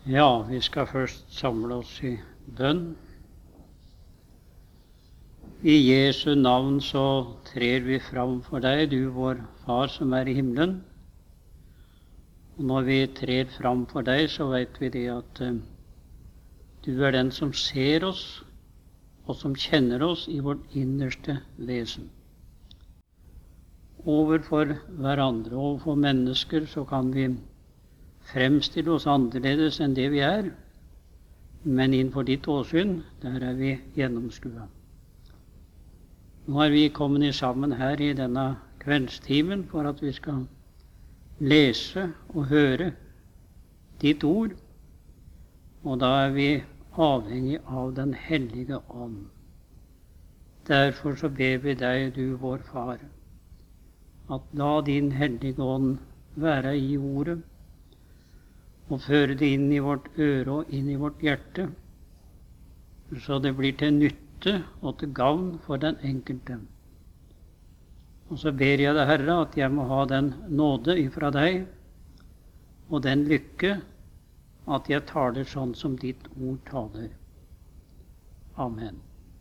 Ja, vi skal først samle oss i bønn. I Jesu navn så trer vi fram for deg, du vår Far som er i himmelen. Og når vi trer fram for deg, så vet vi det at du er den som ser oss, og som kjenner oss i vårt innerste vesen. Overfor hverandre, overfor mennesker, så kan vi fremstille oss annerledes enn det vi er, men innenfor ditt åsyn, der er vi gjennomskua. Nå er vi kommet sammen her i denne kveldstimen for at vi skal lese og høre ditt ord, og da er vi avhengig av den hellige ånd. Derfor så ber vi deg, du vår Far, at la din hellige ånd være i ordet, og føre det inn i vårt øre og inn i vårt hjerte, så det blir til nytte og til gavn for den enkelte. Og så ber jeg deg, Herre, at jeg må ha den nåde ifra deg, og den lykke, at jeg taler sånn som ditt ord taler. Amen.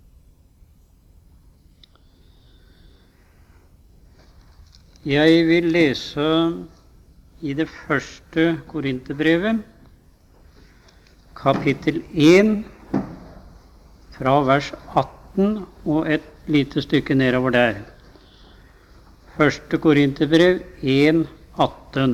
Jeg vil lese i det første Korinterbrevet, kapittel 1, fra vers 18 og et lite stykke nedover der. Første Korinterbrev 1, 18.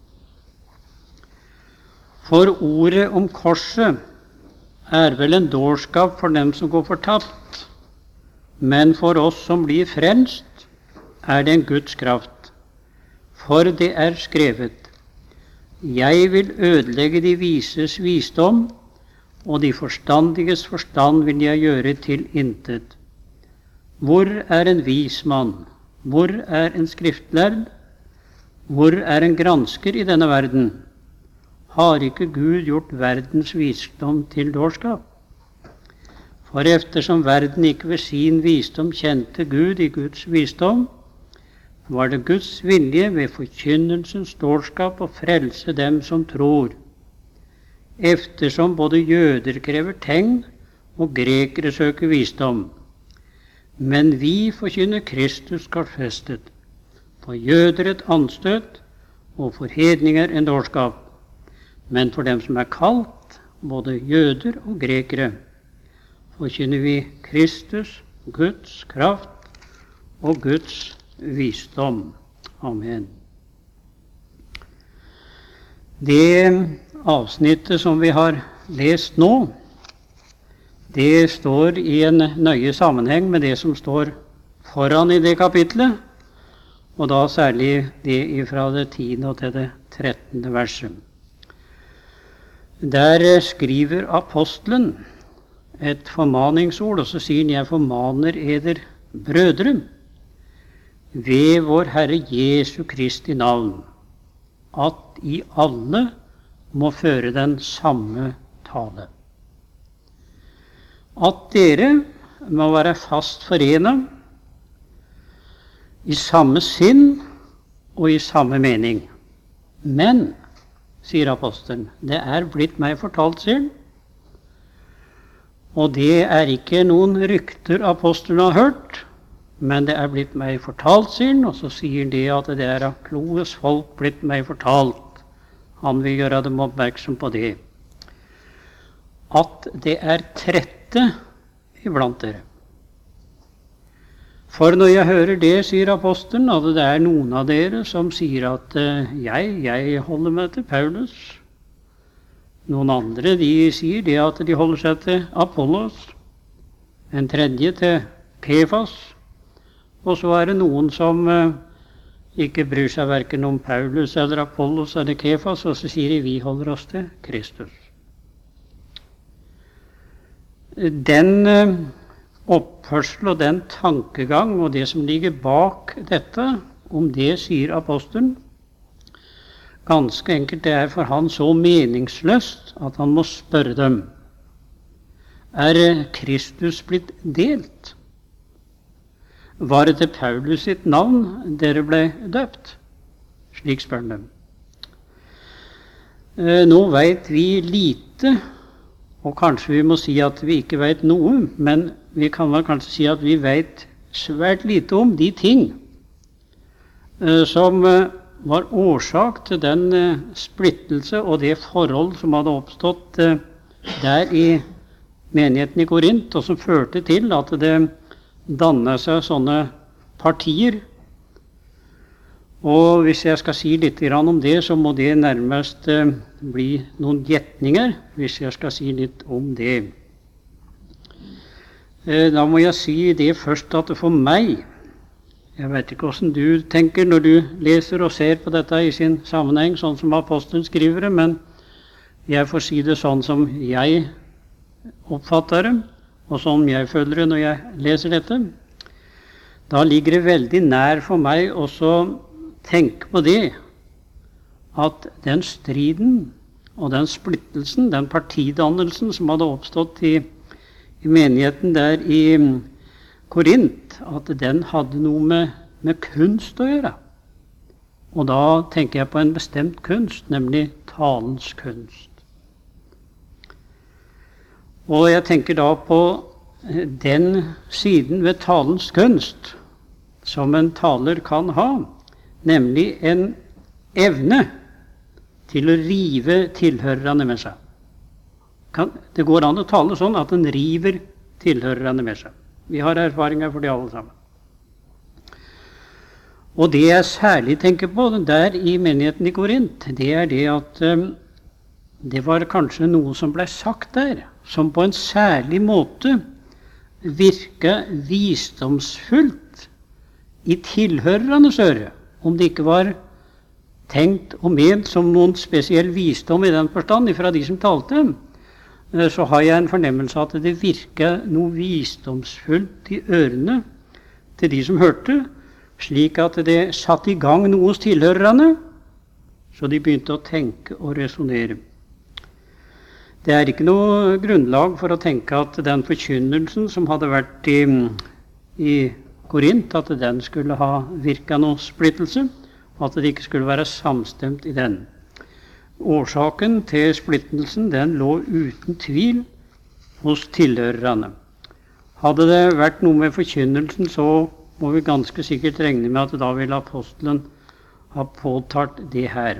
For ordet om korset er vel en dårskap for dem som går fortapt, men for oss som blir frelst, er det en Guds kraft. For det er skrevet: Jeg vil ødelegge de vises visdom, og de forstandiges forstand vil jeg gjøre til intet. Hvor er en vis mann? Hvor er en skriftlærd? Hvor er en gransker i denne verden? Har ikke Gud gjort verdens visdom til dårskap? For eftersom verden ikke ved sin visdom kjente Gud i Guds visdom, var det Guds vilje ved forkynnelsens dårskap å frelse dem som tror, eftersom både jøder krever tegn og grekere søker visdom. Men vi forkynner Kristus korsfestet, for jøder et anstøt og for hedninger en dårskap. Men for dem som er kalt, både jøder og grekere, forkynner vi Kristus, Guds kraft og Guds visdom. Amen. Det avsnittet som vi har lest nå, det står i en nøye sammenheng med det som står foran i det kapitlet, og da særlig det fra det 10. og til det 13. verset. Der skriver apostelen et formaningsord, og så sier han: Jeg formaner eder brødre, ved vår Herre Jesu Kristi navn, at I alle må føre den samme tale. At dere må være fast forenet i samme sinn og i samme mening. Men, sier apostelen, det er blitt meg fortalt, sier han. Og det er ikke noen rykter apostelen har hørt, men det er blitt meg fortalt, sier han, og så sier det at det er av kloes folk blitt meg fortalt. Han vil gjøre dem oppmerksom på det. At det er trette iblant dere. For når jeg hører det, sier apostelen, at det er noen av dere som sier at jeg holder meg til Paulus. Noen andre, de sier det at de holder seg til Apollos. En tredje til Kefas. Og så er det noen som ikke bryr seg hverken om Paulus eller Apollos eller Kefas, og så sier de: vi holder oss til Kristus. Den oppførsel og den tankegang og det som ligger bak dette, om det sier apostelen, ganske enkelt det er for han så meningsløst at han må spørre dem: Er Kristus blitt delt? Var det til Paulus sitt navn dere ble døpt? Slik spør de. Nå vet vi lite, og kanskje vi må si at vi ikke vet noe, men vi kan vel kanskje si at vi vet svært lite om de ting som var årsak til den splittelse og det forhold som hadde oppstått der i menigheten i Korint, og som førte til at det dannet seg sånne partier. Og hvis jeg skal si litt om det, så må det nærmest bli noen gjetninger, hvis jeg skal si litt om det. Da må jeg si det først at for meg, jeg vet ikke hvordan du tenker når du leser og ser på dette i sin sammenheng, sånn som apostelen skriver det, men jeg får si det sånn som jeg oppfatter det, og som jeg føler det når jeg leser dette. Da ligger det veldig nær for meg også tenke på det, at den striden og den splittelsen, den partidannelsen som hadde oppstått i menigheten der i Korint, at den hadde noe med kunst å gjøre. Og da tenker jeg på en bestemt kunst, nemlig talens kunst. Og jeg tenker da på den siden ved talens kunst som en taler kan ha, nemlig en evne til å rive tilhørerne med seg. Det går an å tale sånn at en river tilhørerne med seg. Vi har erfaringer for det alle sammen. Og det jeg særlig tenker på der i menigheten i Korint, det er det at det var kanskje noe som ble sagt der, som på en særlig måte virket visdomsfullt i tilhørernes øre. Om det ikke var tenkt og ment som noen spesiell visdom i den forstand fra de som talte, så har jeg en fornemmelse av at det virker noe visdomsfullt i ørene til de som hørte, slik at det satte i gang noe hos tilhørerne, så de begynte å tenke og resonere. Det er ikke noe grunnlag for å tenke at den forkynnelsen som hadde vært i Korint, at den skulle ha virket noe splittelse, og at det ikke skulle være samstemt i den. Årsaken til splittelsen, den lå uten tvil hos tilhørerne. Hadde det vært noe med forkynnelsen, så må vi ganske sikkert regne med at da ville apostelen ha påtalt det her.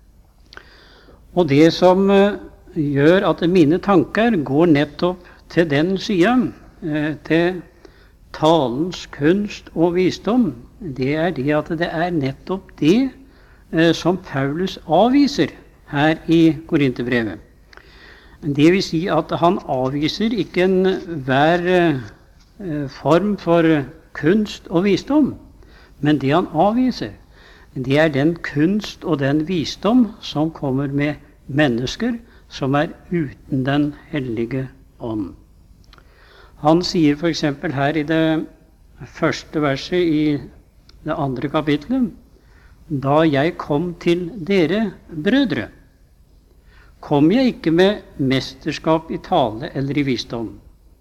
Og det som gjør at mine tanker går nettopp til den siden, til talens kunst og visdom, det er det at det er nettopp det som Paulus avviser her i Korinterbrevet. Det vil si at han avviser ikke enhver form for kunst og visdom, men det han avviser, det er den kunst og den visdom som kommer med mennesker som er uten den hellige ånd. Han sier for eksempel her i det første verset i det andre kapitlet, da jeg kom til dere, brødre, kom jeg ikke med mesterskap i tale eller i visdom,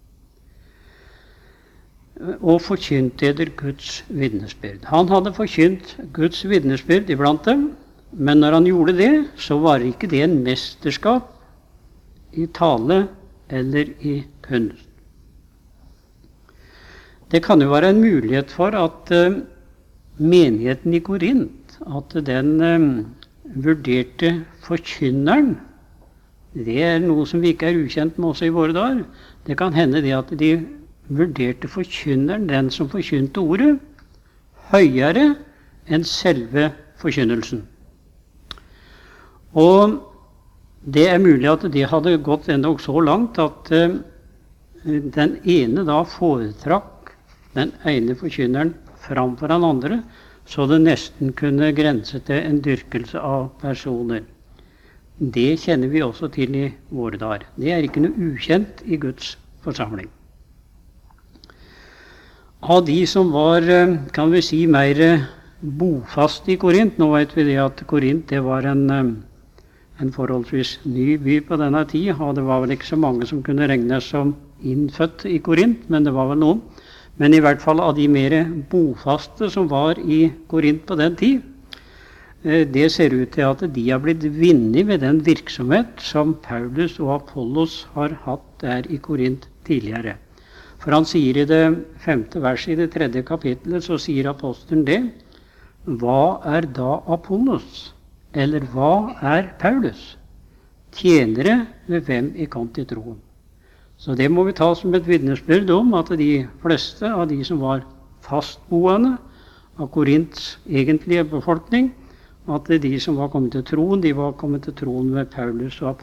og forkynte eder Guds vitnesbyrd. Han hadde forkynt Guds vitnesbyrd iblant dem, men når han gjorde det, så var ikke det en mesterskap i tale eller i kunst. Det kan jo være en mulighet for at menigheten i Korint, at den vurderte forkynneren, det er noe som vi ikke er ukjent med også i våre dager. Det kan hende det at de vurderte forkynneren, den som forkynte ordet, høyere enn selve forkynnelsen. Og det er mulig at det hadde gått endog så langt at den ene da foretrakk den ene forkynneren framfor den andre, så det nesten kunne grense til en dyrkelse av personer. Det kjenner vi også til i våre dager. Det er ikke noe ukjent i Guds forsamling. Av de som var, kan vi si, mer bofaste i Korint, nå vet vi det at Korint det var en forholdsvis ny by på denne tid, og det var vel ikke så mange som kunne regnes som innfødt i Korint, men det var vel noen. Men i hvert fall av de mer bofaste som var i Korint på den tid, det ser ut til at de har blitt vunnet ved den virksomhet som Paulus og Apollos har hatt der i Korint tidligere. For han sier i det 5. verset i det 3. kapittelet, så sier apostelen det: Hva er da Apollos? Eller hva er Paulus? Tjenere ved hvem I kom til troen. Så det må vi ta som et vitnesbyrd om at de fleste av de som var fastboende av Korints egentlige befolkning, at de som var kommet til troen, de var kommet til troen ved Paulus og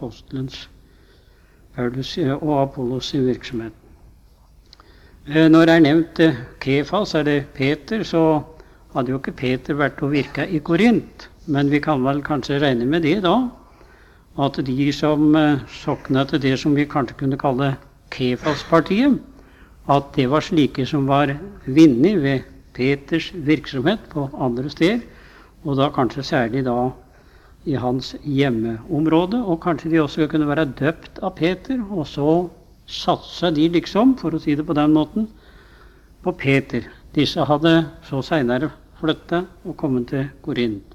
Apollos sin virksomhet. Når det nevnt Kefas, det Peter, så hadde jo ikke Peter vært å virke i Korint, men vi kan vel kanskje regne med det da, at de som soknet til det som vi kanskje kunne kalle Kefas-partiet, at det var slike som var vinnet ved Peters virksomhet på andre steder, og da kanskje særlig da i hans hjemmeområde, og kanskje de også kunne være døpt av Peter, og så satsa de liksom, for å si det på den måten, på Peter. Disse hadde så senere flyttet og kommet til Korint.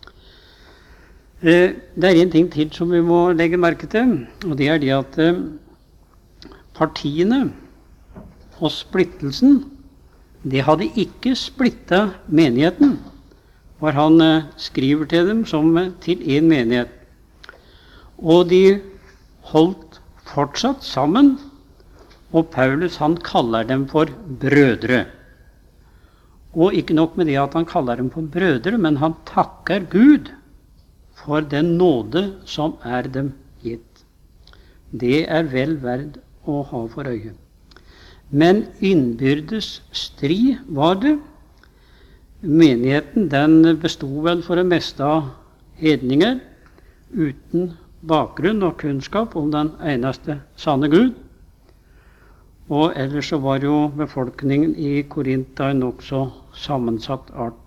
Det en ting til som vi må legge merke til, og det det at partiene og splittelsen, det hadde ikke splittet menigheten, for han skriver til dem som til en menighet. Og de holdt fortsatt sammen, og Paulus han kaller dem for brødre. Og ikke nok med det at han kaller dem for brødre, men han takker Gud for den nåde som dem gitt. Det vel verd å ha for øye. Men innbyrdes strid var det. Menigheten den bestod vel for det meste av hedninger, uten bakgrunn og kunnskap om den eneste sanne Gud. Og ellers så var jo befolkningen i Korint en nokså sammensatt art.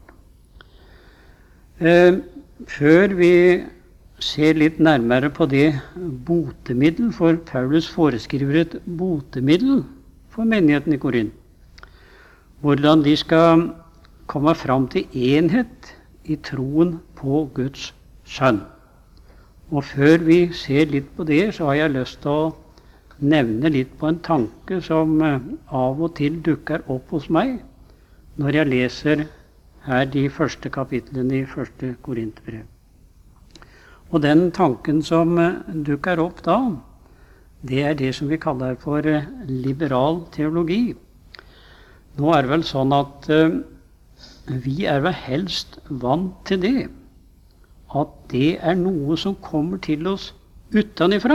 Før vi ser litt nærmere på det botemiddel, for Paulus foreskriver et botemiddel for menigheten i Korint, hvordan de skal komme fram til enhet i troen på Guds sønn. Og før vi ser litt på det, så har jeg lyst til å nevne litt på en tanke som av og til dukker opp hos meg når jeg leser her de første kapitlene i 1. Korinterbrev. Og den tanken som dukker opp da, det det som vi kaller for liberal teologi. Nå det vel sånn at vi vel helst vant til det, at det noe som kommer til oss utenifra.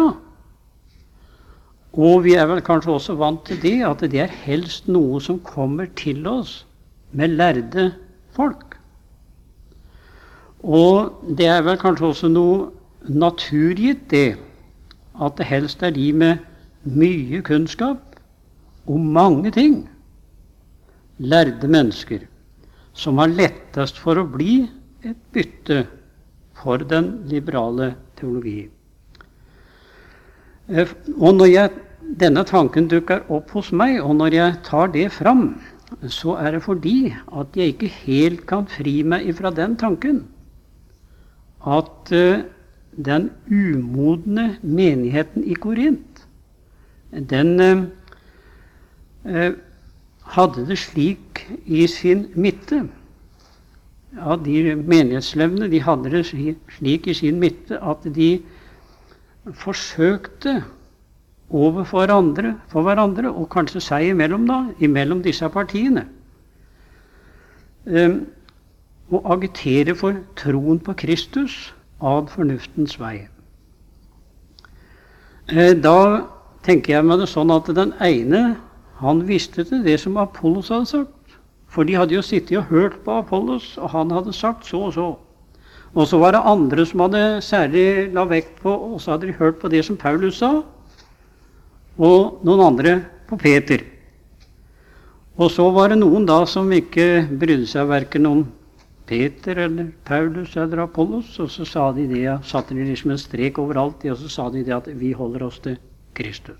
Og vi vel kanskje også vant til det, at det helst noe som kommer til oss med lærde folk. Og det vel kanskje også noe naturgitt det, at det helst de med mye kunnskap om mange ting, lærde mennesker, som har lettest for å bli et bytte for den liberale teologi. Og når denne tanken dukker opp hos meg, og når jeg tar det fram, så det fordi at jeg ikke helt kan fri meg ifra den tanken, at den umodne menigheten i Korint, den hadde det slik i sin midte. Ja, de menighetslevende, de hadde det slik i sin midte at de forsøkte for hverandre, og kanskje seg imellom disse partiene, å agitere for troen på Kristus ad fornuftens vei. Da tenker jeg meg det sånn at den ene, han visste til det som Apollos hadde sagt. For de hadde jo sittet og hørt på Apollos, og han hadde sagt så og så. Og så var det andre som hadde særlig la vekt på, og så hadde de hørt på det som Paulus sa, og noen andre på Peter. Og så var det noen da som ikke brydde seg hverken om Peter eller Paulus eller Apollos, og så sa de det, satte de liksom en strek overalt, og så sa de det at vi holder oss til Kristus.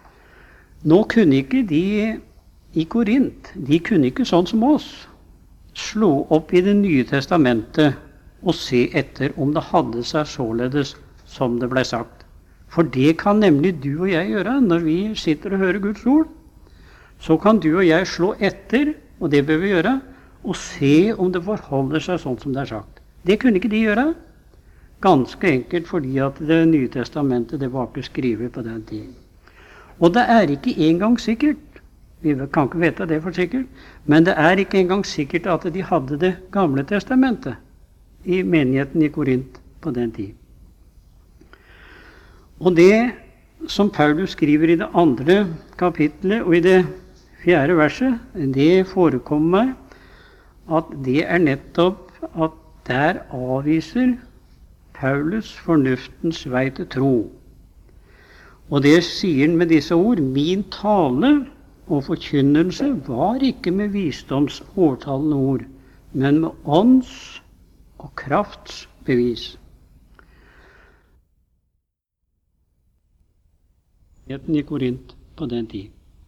Nå kunne ikke de i Korint, de kunne ikke sånn som oss. slå opp i Det nye testamentet og se etter om det hadde seg således som det ble sagt. For det kan nemlig du og jeg gjøre når vi sitter og hører Guds ord. Så kan du og jeg slå etter, og det bør vi gjøre, og se om det forholder seg sånn som det er sagt. Det kunne ikke de gjøre. Ganske enkelt fordi at Det nye testamentet det var ikke skrevet på den tiden. Og det er ikke engang sikkert, vi kan ikke vite det for sikkert, men det er ikke engang sikkert at de hadde Det gamle testamentet i menigheten i Korint på den tiden. Og det som Paulus skriver i det 2. kapittelet og i det 4. verset, det forekommer meg at det er nettopp at der avviser Paulus fornuftens vei til tro. Og det sier han med disse ord: min tale og forkynnelse var ikke med visdoms overtalende ord, men med ånds og krafts bevis. I Korint på den tid.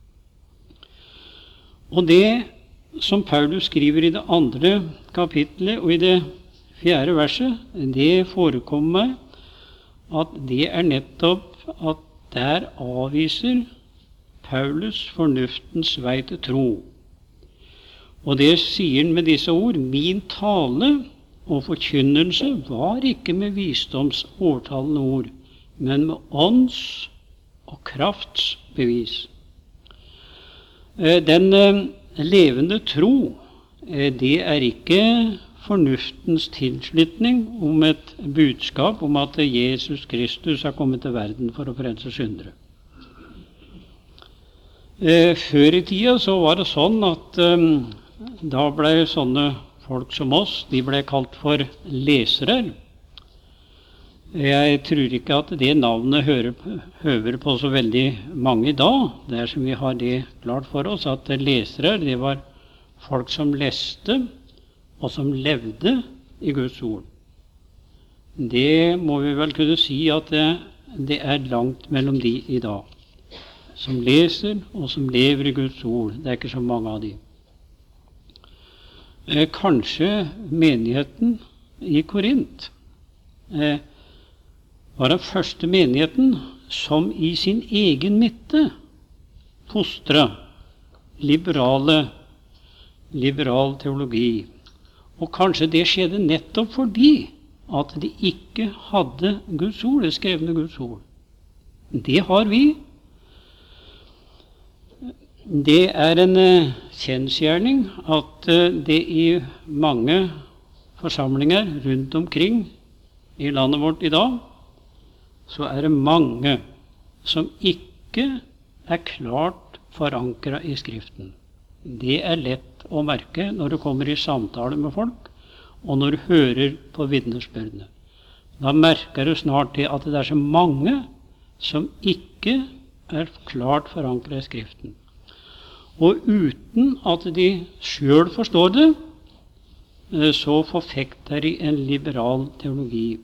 Og det som Paulus skriver i det 2. kapittelet og i det 4. verset, det forekommer meg at det er nettopp at der avviser Paulus fornuftens vei til tro. Og det sier han med disse ord: min tale og forkynnelse var ikke med visdoms overtalende ord, men med ånds og krafts bevis. Den levende tro, det er ikke fornuftens tilslutning om et budskap om at Jesus Kristus har kommet til verden for å frelse syndere. Før i tida så var det sånn at da ble sånne folk som oss, de ble kalt for lesere. Jeg tror ikke at det navnet hører på så veldig mange i dag. Det er som vi har det klart for oss, at lesere, det var folk som leste og som levde i Guds ord. Det må vi vel kunne si at det er langt mellom de i dag. Som leser og som lever i Guds ord. Det er ikke så mange av de. Kanskje menigheten i Korint var den første menigheten som i sin egen midte fostra liberal teologi. Og kanskje det skjedde nettopp fordi at de ikke hadde Guds ord, det skrevne Guds ord. Det har vi. Det er en kjensgjerning at det i mange forsamlinger rundt omkring i landet vårt i dag, så er det mange som ikke er klart forankret i Skriften. Det er lett å merke når du kommer i samtale med folk, og når du hører på vitnesbyrdene. Da merker du snart det at det er så mange som ikke er klart forankret i Skriften. Og uten at de selv forstår det, så forfekter de en liberal teologi.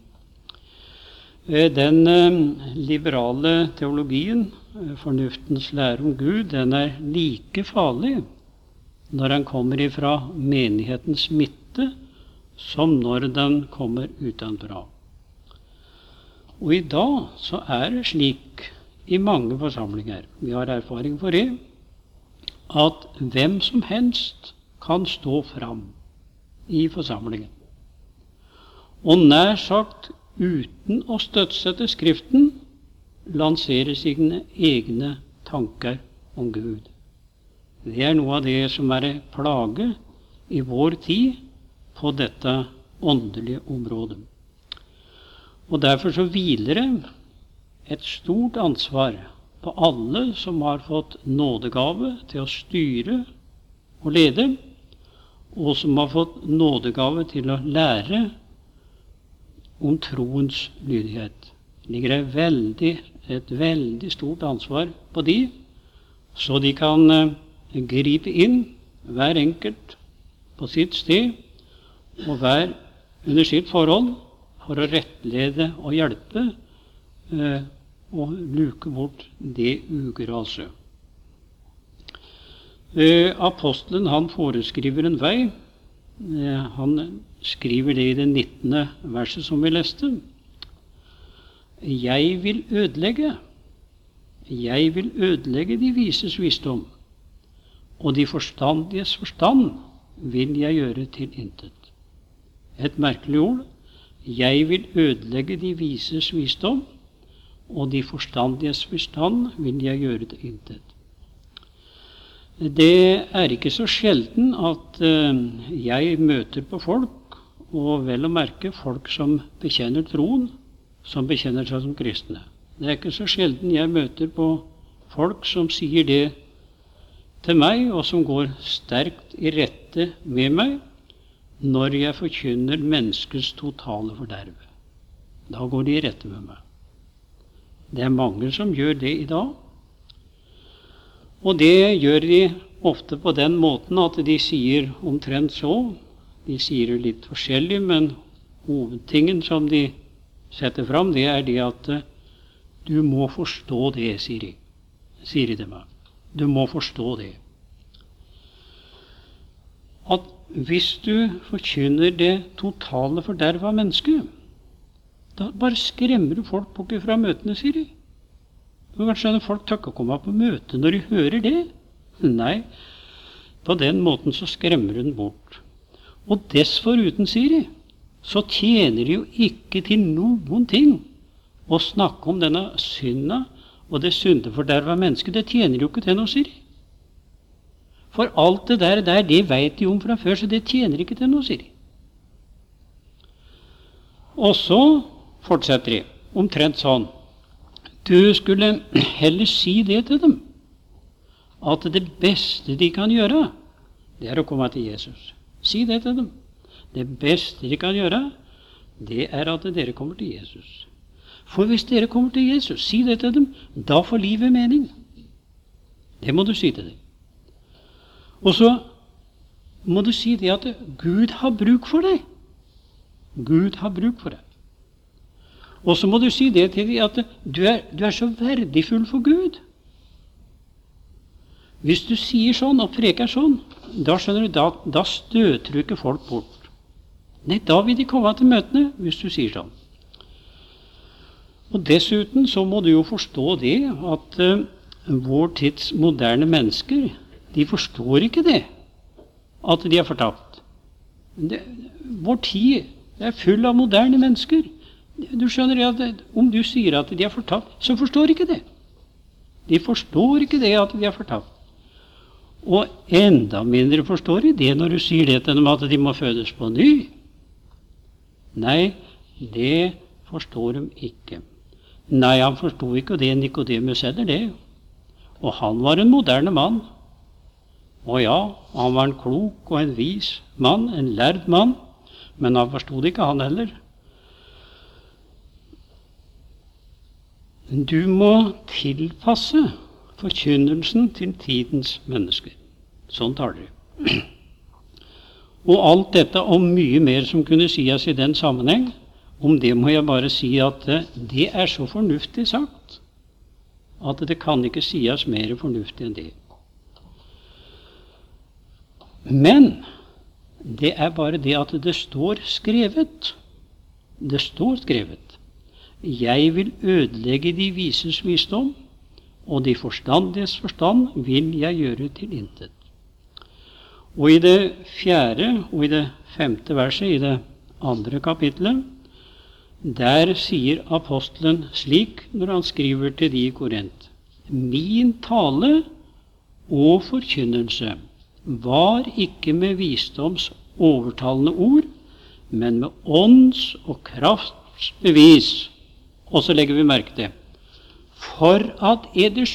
Den liberale teologien, fornuftens lære om Gud, den er like farlig når den kommer ifra menighetens midte, som når den kommer utenfra. Og i dag så er det slik i mange forsamlinger, vi har erfaring for det, at hvem som helst kan stå fram i forsamlingen. Og nær sagt uten å støtte seg til Skriften, lansere sine egne tanker om Gud. Det er noe av det som er en plage i vår tid på dette åndelige området. Og derfor så hviler det et stort ansvar på alle som har fått nådegave til å styre og lede, og som har fått nådegave til å lære om troens lydighet. Det ligger et veldig stort ansvar på de, så de kan gripe inn hver enkelt på sitt sted, og hver under sitt forhold, for å rettlede og hjelpe og luke bort det ugraset. Apostelen han foreskriver en vei Han skriver det i det 19. verset som vi leste. Jeg vil ødelegge de vises visdom, og de forstandiges forstand vil jeg gjøre til intet. Et merkelig ord. Jeg vil ødelegge de vises visdom, og de forstandiges forstand vil jeg gjøre til intet. Det er ikke så sjelden at jeg møter på folk, og vel å merke folk som bekjenner troen, som bekjenner seg som kristne. Det er ikke så sjelden jeg møter på folk som sier det til meg, og som går sterkt i rette med meg, når jeg forkynner menneskets totale forderve. Da går de i rette med meg. Det er mange som gjør det i dag. Og det gjør de ofte på den måten at de sier omtrent så. De sier det litt forskjellig, men hovedtingen som de setter fram, det er det at du må forstå det, sier de til meg. Du må forstå det. At hvis du forkynner det totale forderv av mennesket, da bare skremmer du folk bort fra møtene, sier de. Du kan skjønne, folk tør ikke komme på møte når de hører det. Nei, på den måten så skremmer du den bort. Og dessforuten, sier de, så tjener det jo ikke til noen ting å snakke om denne synda og det syndeforderv av mennesket. Det tjener jo ikke til noe, sier de. For alt det der, det vet de om fra før, så det tjener ikke til noe, sier de. Og så fortsetter de, omtrent sånn. Du skulle heller si det til dem, at det beste de kan gjøre, det er å komme til Jesus. Si det til dem. Det beste de kan gjøre, det er at dere kommer til Jesus. For hvis dere kommer til Jesus, si det til dem, da får livet mening. Det må du si til dem. Og så må du si det at Gud har bruk for deg. Gud har bruk for deg. Og så må du si det til dem at du er så verdifull for Gud. Hvis du sier sånn og preker sånn, da skjønner du, da støter du ikke folk bort. Nei, da vil de komme til møtene hvis du sier sånn. Og dessuten så må du jo forstå det at vår tids moderne mennesker, de forstår ikke det, at de er fortapt. Vår tid er full av moderne mennesker. Du skjønner at om du sier at de er fortapt, så forstår ikke det. De forstår ikke det at de er fortapt. Og enda mindre forstår de det når du sier det til dem at de må fødes på ny. Nei, det forstår de ikke. Nei, han forstod ikke det Nikodemus heter det. Og han var en moderne mann. Og ja, han var en klok og en vis mann, en lærd mann, men han forstod ikke han heller. Du må tilpasse forkynnelsen til tidens mennesker. Sånn taler de. Og alt dette og mye mer som kunne sies i den sammenheng, om det må jeg bare si at det er så fornuftig sagt, at det kan ikke sies mer fornuftig enn det. Men det er bare det at det står skrevet. Det står skrevet. Jeg vil ødelegge de vises visdom, og de forstandiges forstand vil jeg gjøre til intet. Og i det 4. og i det 5. verset i det 2. kapitlet, der sier apostelen slik når han skriver til de i Korint: Min tale og forkynnelse var ikke med visdoms overtalende ord, men med ånds og krafts bevis. Og så legger vi merke til for at eders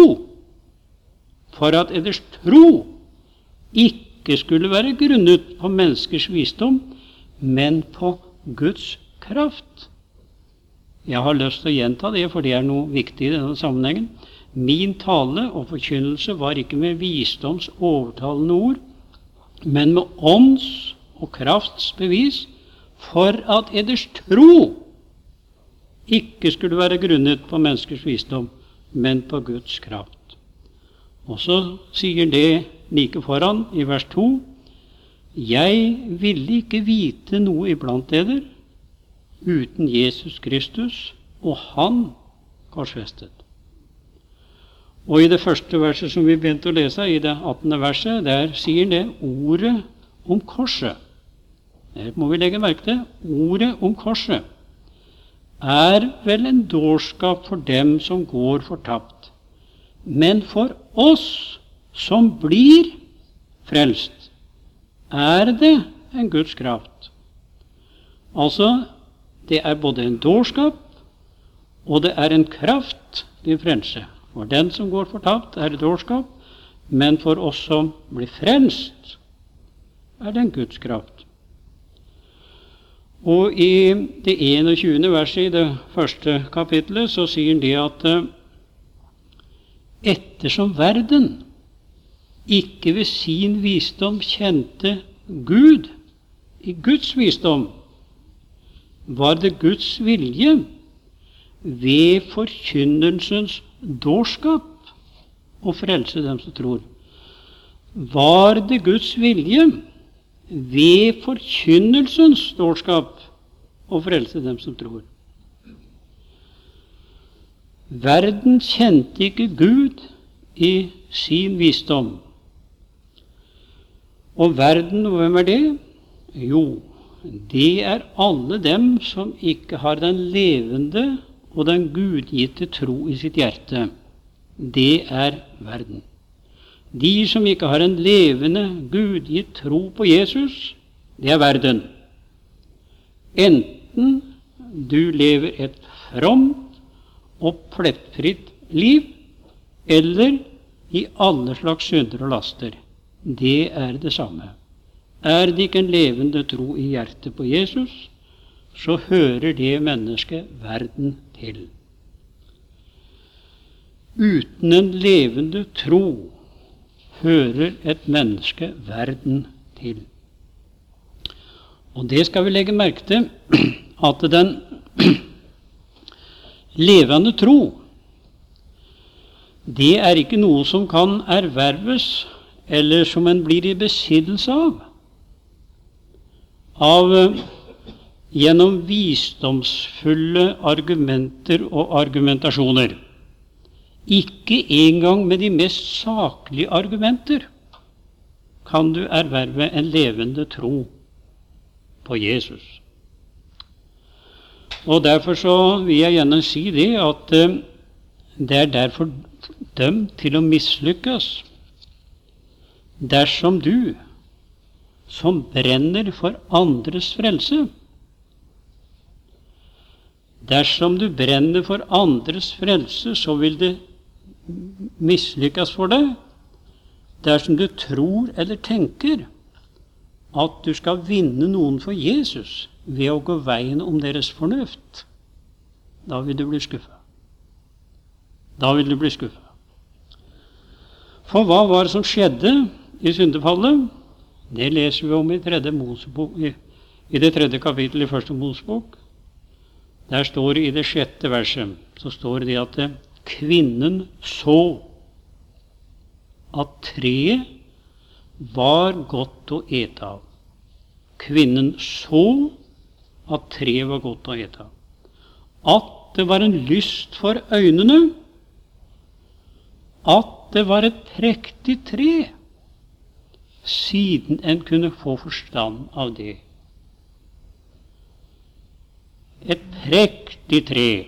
tro ikke skulle være grunnet på menneskers visdom, men på Guds kraft. Jeg har lyst til å gjenta det, for det er noe viktig i denne sammenhengen. Min tale og forkynnelse var ikke med visdoms overtalende ord, men med ånds og krafts bevis, for at eders tro ikke skulle være grunnet på menneskers visdom, men på Guds kraft. Og så sier det like foran i vers 2: Jeg ville ikke vite noe iblant dere uten Jesus Kristus og han korsfestet. Og i det første verset som vi begynte å lese, i det 18. verset, der sier det ordet om korset. Det må vi legge merke til. Ordet om korset er vel en dårskap for dem som går fortapt. Men for oss som blir frelst, er det en Guds kraft. Altså, det er både en dårskap, og det er en kraft til frelse. For den som går fortapt, er det dårskap, men for oss som blir frelst, er det en Guds kraft. Og i det 21. verset i det første kapitlet så sier han det at ettersom verden ikke ved sin visdom kjente Gud, i Guds visdom, var det Guds vilje ved forkynnelsens dårskap å frelse dem som tror. Var det Guds vilje ved forkynnelsens dårskap å frelse dem som tror. Verden kjente ikke Gud i sin visdom. Og verden, hvem er det? Jo, det er alle dem som ikke har den levende og den gudgitte tro i sitt hjerte. Det er verden. De som ikke har en levende, gudgitt tro på Jesus, det er verden. Enten du lever et fromt og plettfritt liv, eller i alle slags synder og laster. Det er det samme. Er det ikke en levende tro i hjertet på Jesus, så hører det mennesket verden til. Uten en levende tro hører et menneske verden til. Og det skal vi legge merke til, at den levende tro, det er ikke noe som kan erverves, eller som en blir i besittelse av gjennom visdomsfulle argumenter og argumentasjoner. Ikke engang med de mest saklige argumenter kan du erverve en levende tro på Jesus. Og derfor så vil jeg gjerne si det, at det er derfor dømt til å mislykkes dersom du, som brenner for andres frelse, dersom du brenner for andres frelse, så vil det mislykkes for deg dersom du tror eller tenker at du skal vinne noen for Jesus ved å gå veien om deres fornuft. Da vil du bli skuffet. Da vil du bli skuffet. For hva var det som skjedde i syndefallet? Det leser vi om i det 3. kapittel i 1. Mosebok. Der står det i det 6. verset, så står det at kvinnen så at treet var godt å ete av. Kvinnen så at treet var godt å ete av. At det var en lyst for øynene, at det var et prektig tre, siden en kunne få forstand av det. Et prektig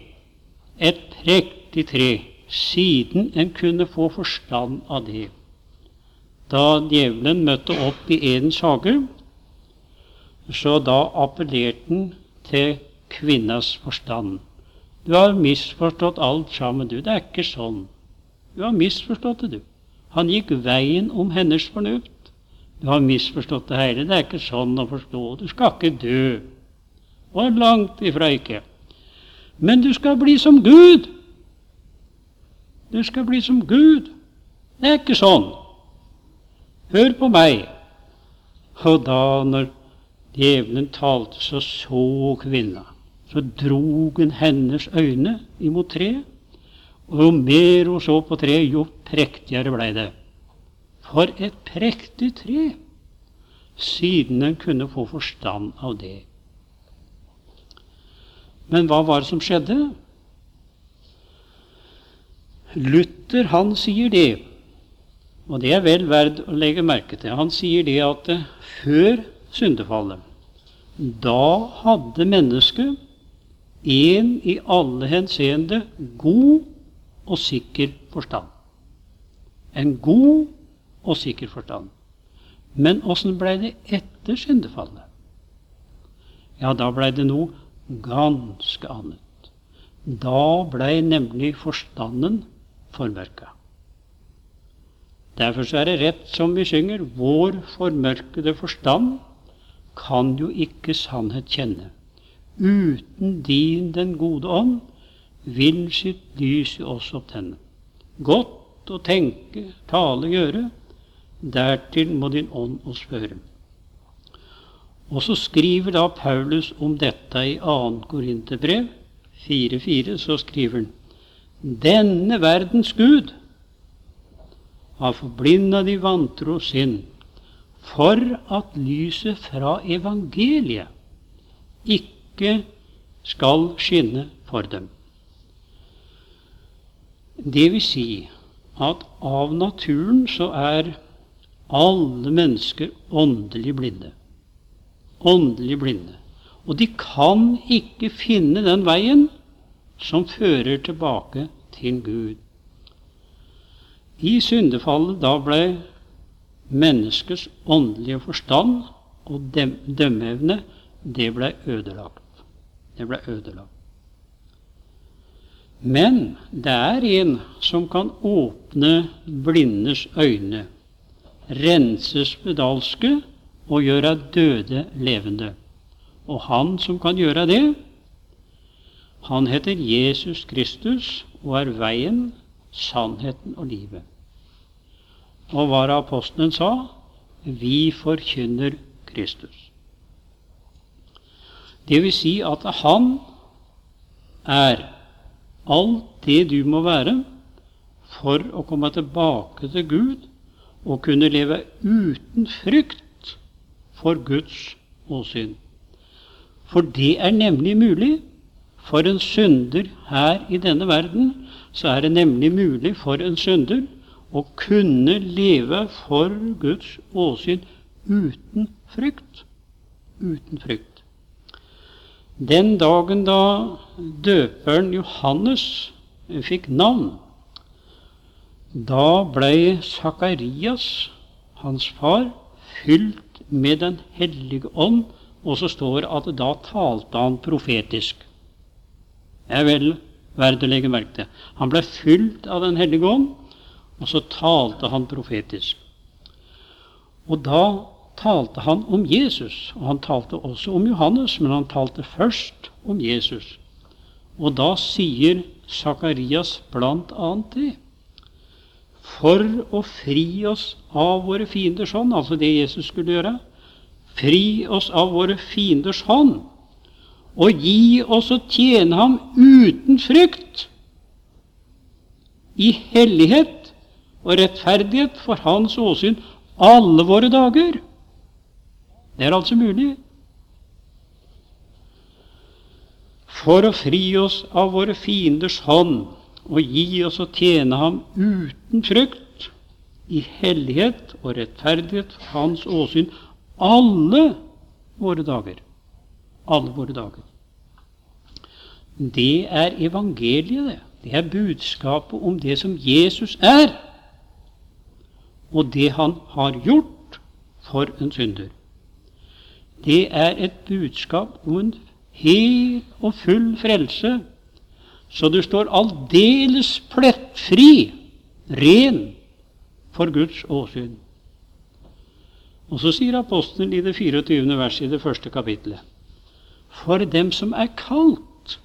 tre, siden en kunne få forstand av det. Da djevelen møtte opp i Edens hage, så da appellerte han til kvinnas forstand. Du har misforstått alt sammen, du. Det er ikke sånn. Du har misforstått det, du. Han gikk veien om hennes fornuft. Du har misforstått det hele. Det er ikke sånn å forstå. Du skal ikke dø. Og langt ifra ikke. Men du skal bli som Gud. Du skal bli som Gud. Det er ikke sånn. Hør på meg. Og da, når djevelen talte, så kvinna. Så drog hun hennes øyne imot treet. Og jo mer hun så på treet, jo prektigere ble det. For et prektig tre, siden en kunne få forstand av det. Men hva var det som skjedde? Luther, han sier det, og det er vel verd å legge merke til. Han sier det at før syndefallet, da hadde mennesket en i alle henseende god og sikker forstand. En god og sikker forstand. Men hvordan ble det etter syndefallet? Ja, da ble det noe ganske annet. Da ble nemlig forstanden formørka. Derfor så er det rett som vi synger, vår formørkede forstand kan jo ikke sannhet kjenne. Uten din den gode ånd vil sitt lys i oss opptenne. Godt å tenke, tale, gjøre, dertil må din ånd oss føre. Og så skriver da Paulus om dette i 2. Korinterbrev 4:4, så skriver han: Denne verdens Gud har forblindet de vantro sinn, for at lyset fra evangeliet ikke skal skinne for dem. Det vil si at av naturen så er alle mennesker åndelig blinde. Åndelig blinde. Og de kan ikke finne den veien som fører tilbake til Gud. I syndefallet da ble menneskets åndelige forstand og dømmeevne, det ble ødelagt. Det ble ødelagt. Men det er en som kan åpne blindes øyne, rense spedalske og gjøre døde levende. Og han som kan gjøre det, han heter Jesus Kristus og er veien, sannheten og livet. Og hva apostelen sa? Vi forkynner Kristus. Det vil si at han er alt det du må være for å komme tilbake til Gud og kunne leve uten frykt for Guds åsyn. For det er nemlig mulig. For en synder her i denne verden, så er det nemlig mulig for en synder å kunne leve for Guds åsyn uten frykt. Uten frykt. Den dagen da døperen Johannes fikk navn, da ble Sakarias, hans far, fylt med den hellige ånd, og så står det at da talte han profetisk. Det er vel verdt å legge merke til. Han ble fylt av den hellige ånd, og så talte han profetisk. Og da talte han om Jesus, og han talte også om Johannes, men han talte først om Jesus. Og da sier Sakarias blant annet det: for å fri oss av våre fienders hånd, altså det Jesus skulle gjøre, fri oss av våre fienders hånd, og gi oss å tjene ham uten frykt, i hellighet og rettferdighet for hans åsyn alle våre dager. Det er altså mulig. For å fri oss av våre fienders hånd, og gi oss å tjene ham uten frykt, i hellighet og rettferdighet for hans åsyn alle våre dager. Alle våre dager. Det er evangeliet, det. Det er budskapet om det som Jesus er, og det han har gjort for en synder. Det er et budskap om en hel og full frelse, så du står aldeles plettfri, ren, for Guds åsyn. Og så sier apostelen i det 24. verset i det første kapitlet: for dem som er kalt,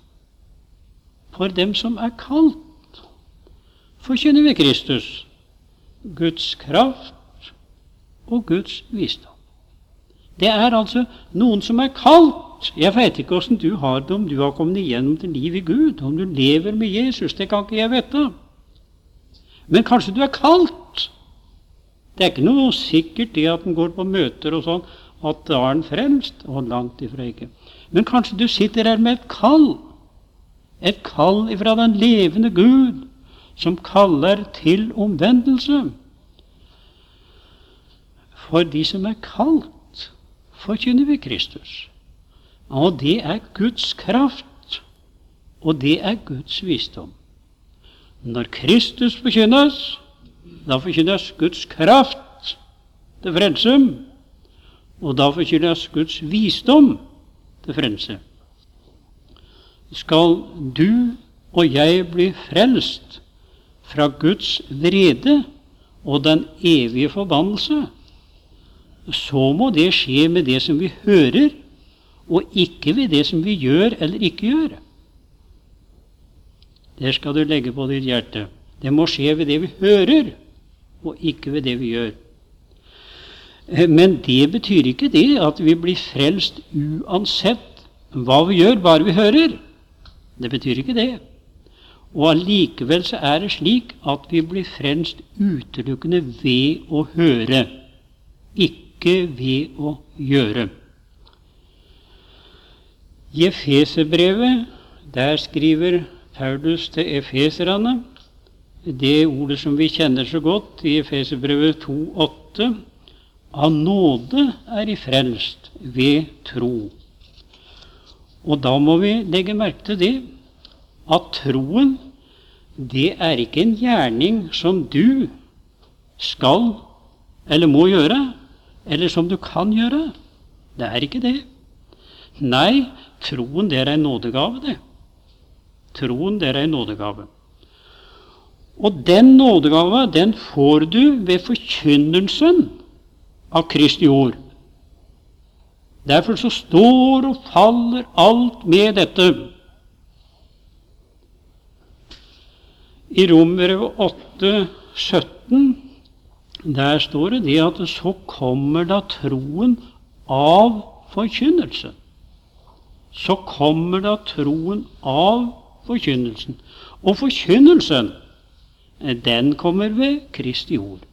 forkynner vi Kristus, Guds kraft og Guds visdom. Det er altså noen som er kalt. Jeg vet ikke hvordan du har det, om du har kommet igjennom til liv i Gud, om du lever med Jesus, det kan ikke jeg vite. Men kanskje du er kalt. Det er ikke noe sikkert det at en går på møter og sånn, at da er han frelst, og langt ifra ikke. Men kanskje du sitter her med et kall ifra den levende Gud, som kaller til omvendelse. For de som er kalt, forkynner vi Kristus. Og det er Guds kraft, og det er Guds visdom. Når Kristus forkynnes, da forkynnes Guds kraft til frelse, og da forkynnes Guds visdom til frelse. Skal du og jeg bli frelst fra Guds vrede og den evige forbannelse, så må det skje med det som vi hører, og ikke ved det som vi gjør eller ikke gjør. Det skal du legge på ditt hjerte. Det må skje ved det vi hører, og ikke ved det vi gjør. Men det betyr ikke det at vi blir frelst uansett hva vi gjør, bare vi hører. Det betyr ikke det. Og allikevel så er det slik at vi blir frelst utelukkende ved å høre, ikke ved å gjøre. I Efeserbrevet, der skriver Paulus til efeserne, det ordet som vi kjenner så godt i Efeserbrevet 2,8, av nåde er I frelst ved tro. Og da må vi legge merke til det, at troen, det er ikke en gjerning som du skal eller må gjøre, eller som du kan gjøre. Det er ikke det. Nei, troen det er en nådegave, det. Troen det er en nådegave. Og den nådegave, den får du ved forkynnelsen av Kristi ord. Derfor så står og faller alt med dette. I Romerbrevet 8,17, der står det at så kommer da troen av forkynnelse. Så kommer da troen av forkynnelsen. Og forkynnelsen, den kommer ved Kristi ord.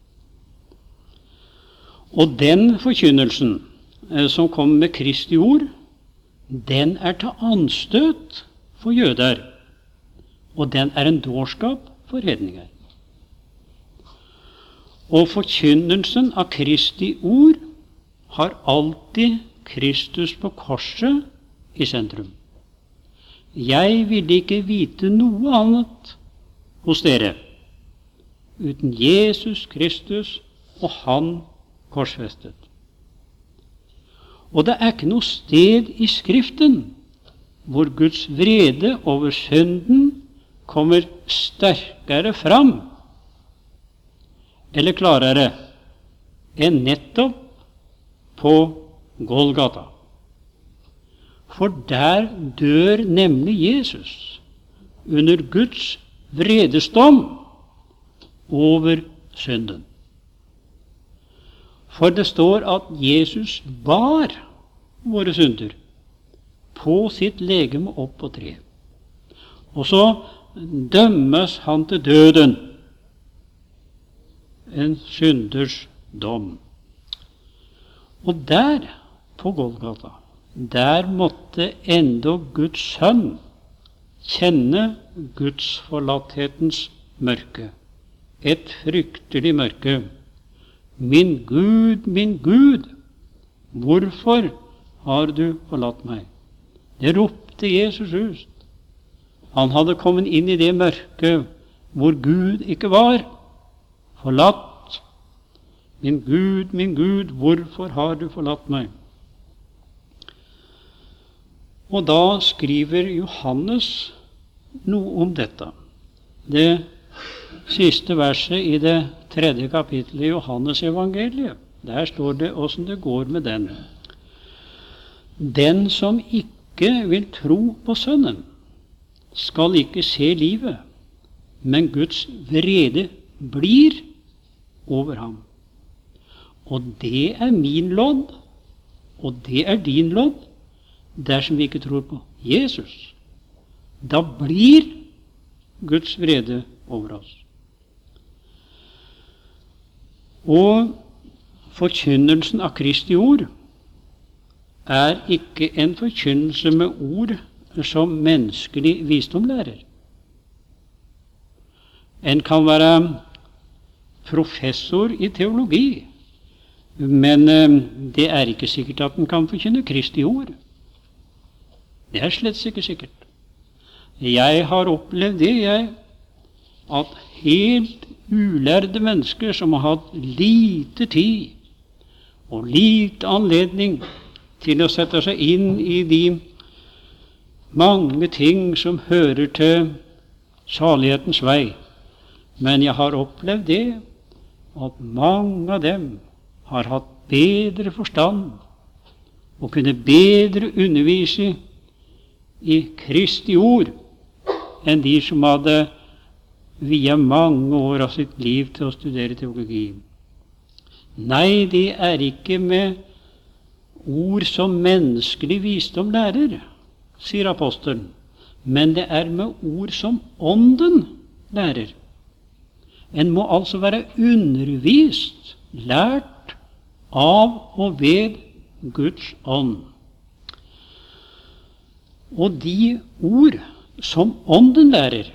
Og den forkynnelsen som kommer med Kristi ord, den er til anstøt for jøder, og den er en dårskap for hedninger. Og forkynnelsen av Kristi ord har alltid Kristus på korset i sentrum. Jeg ville ikke vite noe annet hos dere uten Jesus Kristus og Han korsfestet. Og det er ikke noe sted i Skriften hvor Guds vrede over synden kommer sterkere fram eller klarere enn nettopp på Golgata. For der dør nemlig Jesus under Guds vredesdom over synden. For det står at Jesus bar våre synder på sitt legeme opp på treet. Og så dømmes han til døden, en synders dom. Og der, på Golgata, der måtte endog Guds sønn kjenne Guds forlatthetens mørke. Et fryktelig mørke. Min Gud, hvorfor har du forlatt meg? Det ropte Jesus ut. Han hadde kommet inn i det mørke hvor Gud ikke var. Forlatt. Min Gud, hvorfor har du forlatt meg? Og da skriver Johannes noe om dette. Det siste verset i det 3. kapittelet i Johannes evangeliet. Der står det hvordan det går med den. Den som ikke vil tro på Sønnen, skal ikke se livet, men Guds vrede blir over ham. Og det er min lodd, og det er din lodd, dersom vi ikke tror på Jesus. Da blir Guds vrede over oss. Og forkynnelsen av Kristi ord, er ikke en forkynnelse med ord som menneskelig visdom lærer. En kan være professor i teologi, men det er ikke sikkert at en kan forkynne Kristi ord. Det er slett ikke sikkert. Jeg har opplevd det, at helt ulærde mennesker som har hatt lite tid og lite anledning til å sette seg inn i de mange ting som hører til salighetens vei, men jeg har opplevd det at mange av dem har hatt bedre forstand og kunne bedre undervise i Kristi ord enn de som hadde viet mange år av sitt liv til å studere teologi. Nei, det er ikke med ord som menneskelig visdom lærer, sier apostelen, men det er med ord som ånden lærer. En må altså være undervist, lært av og ved Guds ånd. Og de ord som ånden lærer,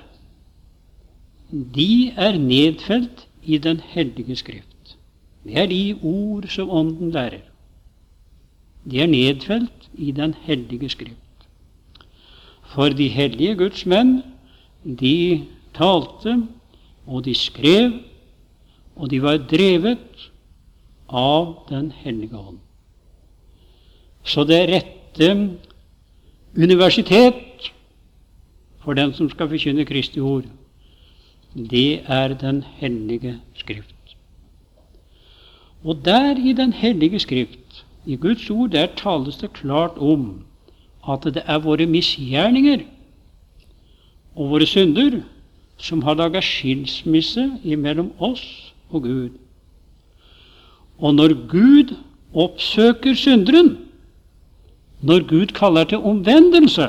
de er nedfelt i Den hellige Skrift. Det er de ord som ånden lærer. De er nedfelt i Den hellige Skrift. For de hellige Guds menn, de talte, og de skrev, og de var drevet av Den hellige ånd. Så det rette universitet for den som skal forkynne Kristi ord, det er Den hellige Skrift. Og der i Den hellige Skrift, i Guds ord, der tales det klart om at det er våre misgjerninger og våre synder som har laget skilsmisse imellom oss og Gud. Og når Gud oppsøker synderen, når Gud kaller til omvendelse,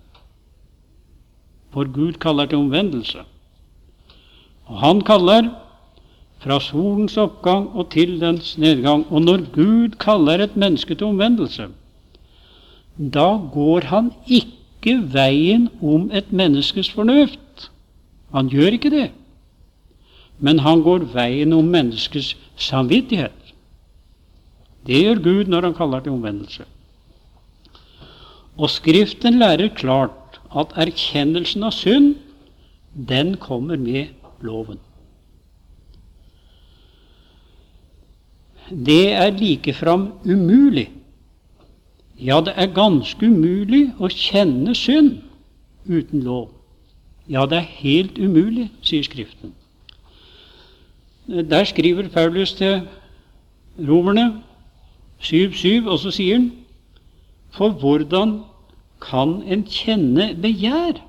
for Gud kaller til omvendelse, og han kaller fra solens oppgang og til dens nedgang, og når Gud kaller et menneske til omvendelse, da går han ikke veien om et menneskes fornuft. Han gjør ikke det. Men han går veien om menneskets samvittighet. Det gjør Gud når han kaller til omvendelse. Og Skriften lærer klart at erkjennelsen av synd, den kommer med loven. Det er likefram umulig. Ja, det er ganske umulig å kjenne synd uten lov. Ja, det er helt umulig, sier Skriften. Der skriver Paulus til Romerne 7:7, og så sier han, for hvordan kan en kjenne begjær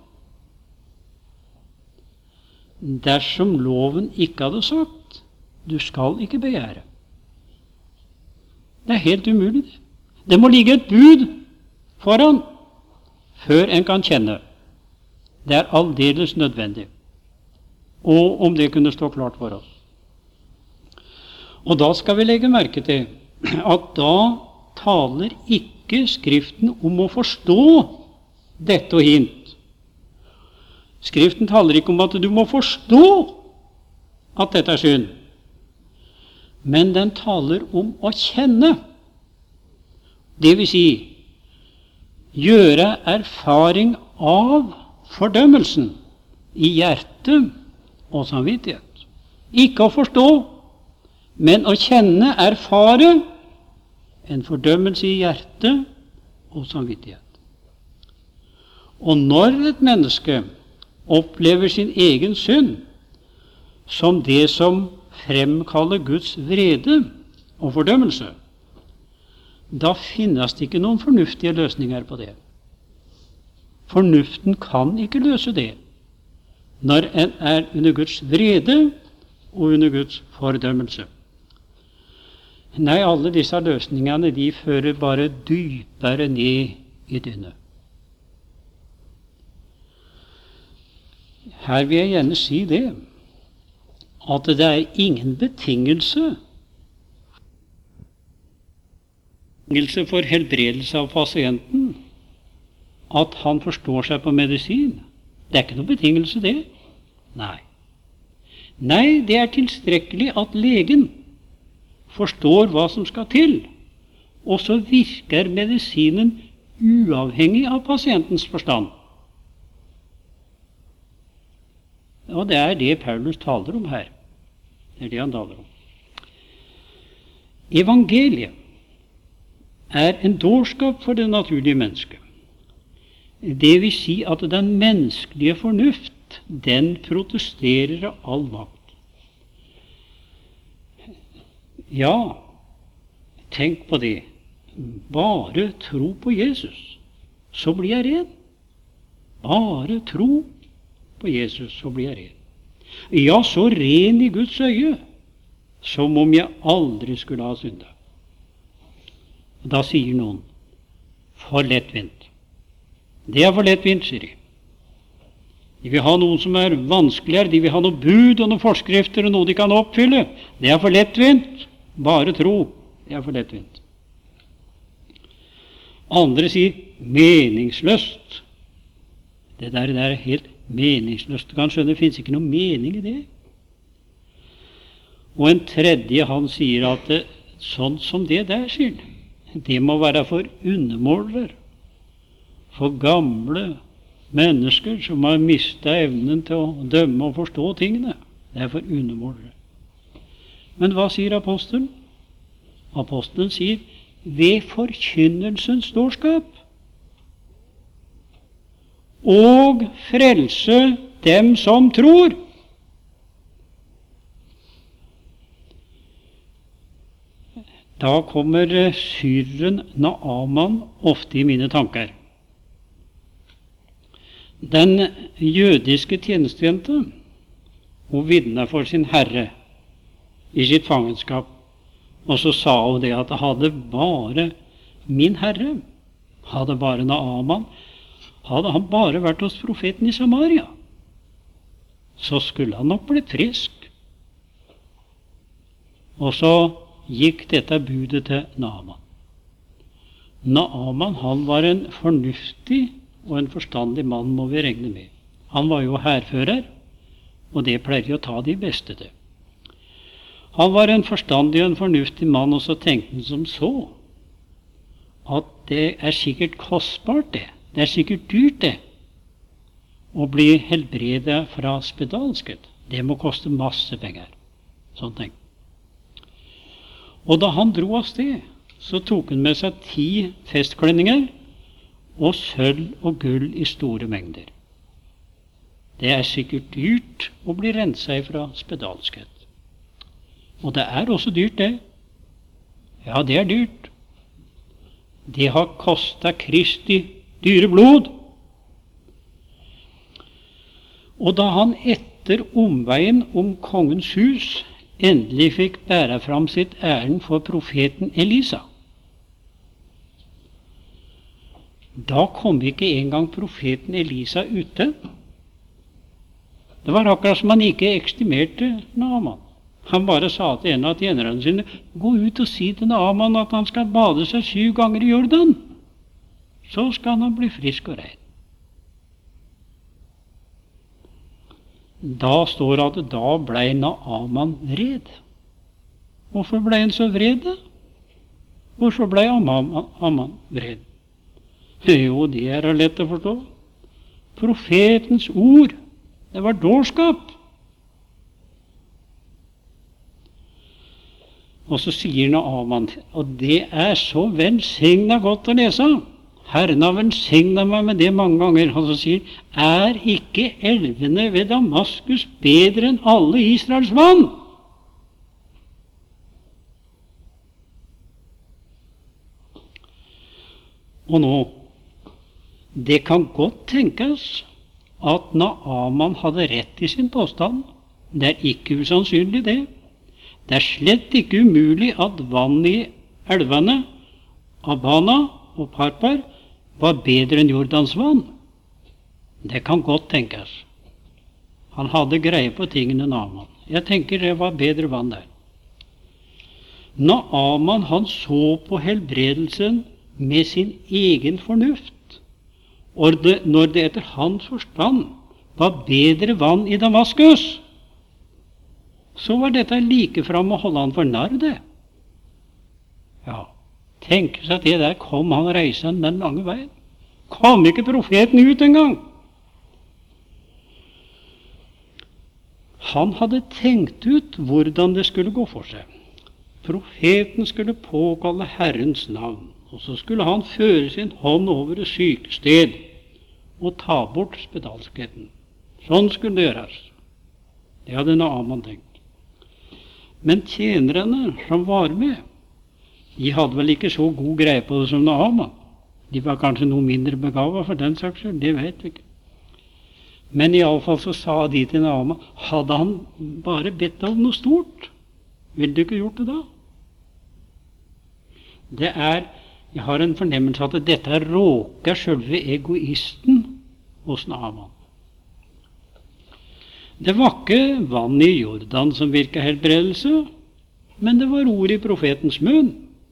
dersom loven ikke hadde sagt, du skal ikke begjære? Det er helt umulig. Det må ligge et bud foran før en kan kjenne. Det er aldeles nødvendig. Og om det kunne stå klart for oss. Og da skal vi legge merke til at da taler ikke Skriften om å forstå dette og hint. Skriften taler ikke om at du må forstå at dette er synd, men den taler om å kjenne. Det vil si, gjøre erfaring av fordømmelsen i hjertet og samvittighet. Ikke å forstå, men å kjenne, erfare en fordømmelse i hjertet og samvittighet. Og når et menneske opplever sin egen synd som det som fremkaller Guds vrede og fordømmelse, da finnes det ikke noen fornuftige løsninger på det. Fornuften kan ikke løse det når en er under Guds vrede og under Guds fordømmelse. Nei, alle disse løsningene, de fører bare dypere ned i dynnet. Her vil jeg gjerne si det, at det er ingen betingelse betingelse for helbredelse av pasienten at han forstår seg på medisin. Det er ikke noe betingelse, det. Nei, det er tilstrekkelig at legen forstår hva som skal til, og så virker medisinen uavhengig av pasientens forstand. Og det er det Paulus taler om her. Det er det han taler om. Evangeliet er en dårskap for det naturlige mennesket. Det vil si at den menneskelige fornuft, den protesterer av all makt. Ja, tenk på det. Bare tro på Jesus, så blir jeg ren. Bare tro på Jesus, så blir jeg ren. Ja, så ren i Guds øye, som om jeg aldri skulle ha syndet. Da sier noen, for lettvint. Det er for lettvint, sier de. De vil ha noe som er vanskeligere, de vil ha noe bud og noen forskrifter og noe de kan oppfylle. Det er for lettvint. Bare tro. Det er for lettvint. Andre sier meningsløst. Det der er helt meningsløst. Du kan skjønne, det finnes ikke noe mening i det. Og en tredje, han sier at sånn som det der, sier han, det må være for undermålere, for gamle mennesker som har mistet evnen til å dømme og forstå tingene. Det er for undermålere. Men hva sier apostelen? Apostelen sier ved forkynnelsens dårskap og frelse dem som tror. Da kommer syreren Naaman ofte i mine tanker. Den jødiske tjenestejente, hun vitnet for sin herre i sitt fangenskap, og så sa hun det at hadde bare min herre, hadde bare Naaman, hadde han bare vært hos profeten i Samaria, så skulle han nok blitt frisk. Og så gikk dette budet til Naaman. Naaman, han var en fornuftig og en forstandig mann, må vi regne med. Han var jo hærfører, og det pleier å ta de beste til. Han var en forstandig og en fornuftig mann, og så tenkte han som så, at det er sikkert kostbart det. Det er sikkert dyrt det, å bli helbredet fra spedalskhet. Det må koste masse penger. Sånn tenkte han. Og da han dro av sted, så tok han med seg 10 festklenninger og sølv og gull i store mengder. Det er sikkert dyrt å bli renset fra spedalskhet. Og det er også dyrt, det. Ja, det er dyrt. Det har kostet Kristi dyre blod. Og da han etter omveien om kongens hus endelig fikk bære fram sitt ærend for profeten Elisa, da kom ikke engang profeten Elisa ute. Det var akkurat som han ikke estimerte Naaman. Han bare sa til en av tjenerne sine, gå ut og si til Naaman at han skal bade seg 7 ganger i Jordan. Så skal han bli frisk og rein. Da står det at da ble Naaman vred. Hvorfor ble han så vred da? Hvorfor ble Naaman vred? Jo, det er lett å forstå. Profetens ord, det var dårskap. Og så sier Naaman, og det er så velsignet godt å lese. Herren har velsignet meg med det mange ganger. Og så sier, er ikke elvene ved Damaskus bedre enn alle Israels vann? Og nå, det kan godt tenkes at Naaman hadde rett i sin påstand. Det er ikke usannsynlig det. Det er slett ikke umulig at vann i elvene, Abana og Parpar, var bedre enn Jordans vann. Det kan godt tenkes. Han hadde greie på tingene, Naaman. Jeg tenker det var bedre vann der. Naaman han så på helbredelsen med sin egen fornuft, og når det etter hans forstand var bedre vann i Damaskus, så var dette like fram å holde han for narr, det. Ja, tenk seg at det der kom han reisende den lange veien. Kom ikke profeten ut engang. Han hadde tenkt ut hvordan det skulle gå for seg. Profeten skulle påkalle Herrens navn, og så skulle han føre sin hånd over et sykested og ta bort spedalskheten. Sånn skulle det gjøres. Det hadde Naaman tenkt. Men tjenerne som var med, de hadde vel ikke så god greie på det som Naaman. De var kanskje noe mindre begavet for den saks skyld, det vet vi ikke. Men i alle fall så sa de til Naaman, hadde han bare bedt om noe stort, ville du ikke gjort det da? Jeg har en fornemmelse at dette råker selve egoisten hos Naaman. Det var ikke vann i Jordan som virket helbredelse, men det var ord i profetens munn.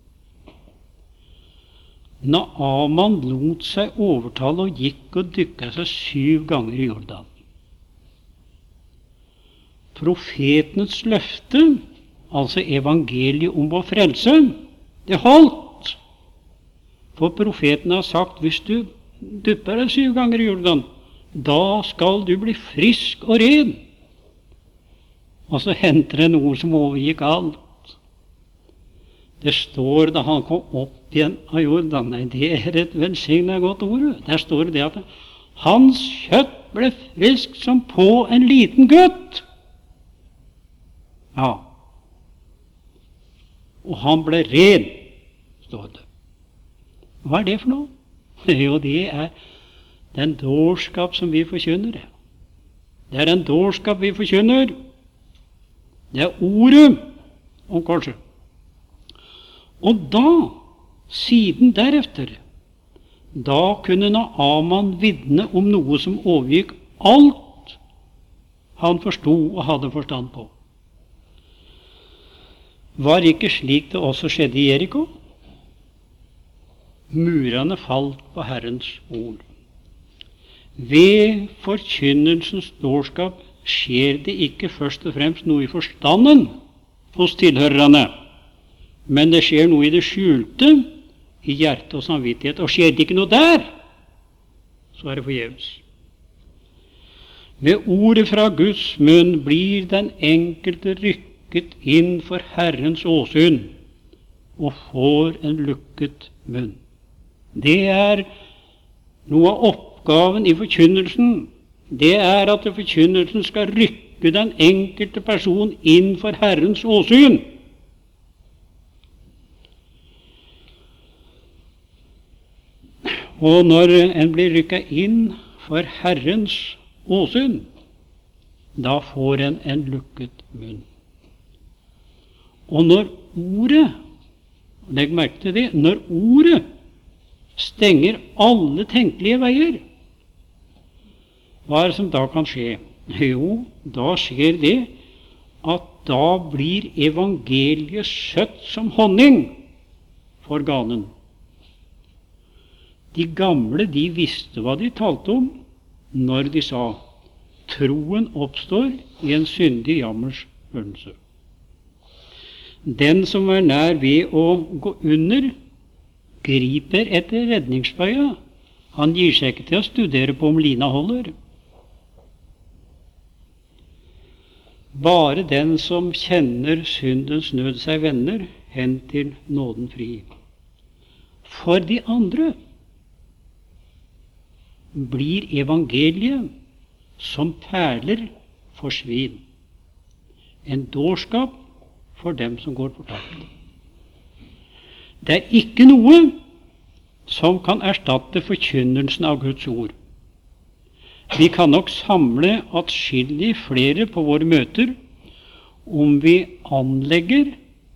Naaman lot seg overtale og gikk og dykket seg 7 ganger i Jordan. Profetens løfte, altså evangeliet om vår frelse, det holdt. For profeten har sagt, hvis du dypper deg 7 ganger i Jordan, da skal du bli frisk og ren. Og så henter det noe som overgikk alt. Det står da han kom opp igjen av Jordan, nei, det er et velsignet godt ord. Der står det at hans kjøtt ble friskt som på en liten gutt. Ja. Og han ble ren, står det. Hva er det for noe? Jo, det er den dårskap som vi forkynner. Det er den dårskap vi forkynner. Det er ordet om korset. Og da, siden derefter, da kunne Naaman vitne om noe som overgikk alt han forstod og hadde forstand på. Var ikke slik det også skjedde i Jeriko? Murene falt på Herrens ord. Ved forkynnelsens dårskap skjer det ikke først og fremst noe i forstanden hos tilhørerne, men det skjer noe i det skjulte, i hjerte og samvittighet. Og skjer det ikke noe der, så er det forgjeves. Ved ordet fra Guds munn blir den enkelte rykket inn for Herrens åsyn og får en lukket munn. Det er noe av oppgaven i forkynnelsen. Det er at forkynnelsen skal rykke den enkelte person inn for Herrens åsyn. Og når en blir rykket inn for Herrens åsyn, da får en lukket munn. Og når ordet, legg merke til det, når ordet stenger alle tenkelige veier, hva er det som da kan skje? Jo, da skjer det at da blir evangeliet søtt som honning for ganen. De gamle, de visste hva de talte om når de sa troen oppstår i en syndig jammers følelse. Den som er nær ved å gå under, griper etter redningsbøya. Han gir seg ikke til å studere på om lina holder. Bare den som kjenner syndens nød seg vender, hen til nåden fri. For de andre blir evangeliet som perler for svin, en dårskap for dem som går fortapt. Det er ikke noe som kan erstatte forkynnelsen av Guds ord. Vi kan nok samle atskillig flere på våre møter om vi anlegger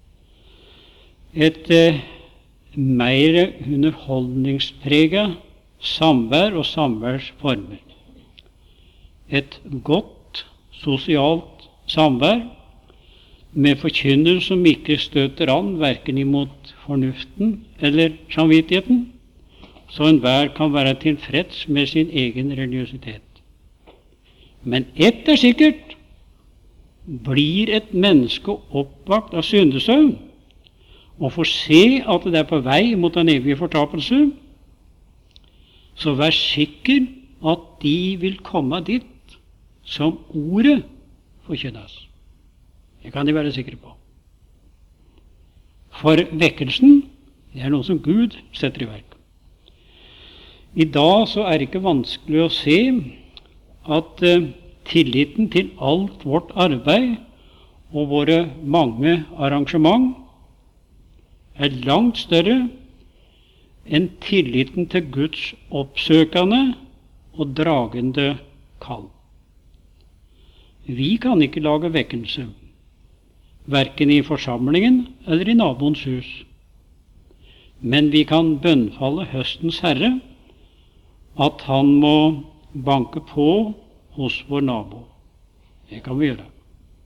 et mer underholdningspreget samvær og samværsformer. Et godt sosialt samvær, med forkynnelse som ikke støter an verken imot fornuften eller samvittigheten, så enhver kan være tilfreds med sin egen religiøsitet. Men ett er sikkert: blir et menneske oppvakt av syndesøvn og får se at det er på vei mot den evige fortapelse, så vær sikker at de vil komme dit som ordet forkynnes. Det kan de være sikre på. For vekkelsen, det er noe som Gud setter i verk. I dag så er det ikke vanskelig å se at tilliten til alt vårt arbeid og våre mange arrangement er langt større enn tilliten til Guds oppsøkende og dragende kall. Vi kan ikke lage vekkelse, verken i forsamlingen eller i naboens hus. Men vi kan bønnfalle høstens Herre at han må banke på hos vår nabo. Det kan vi gjøre.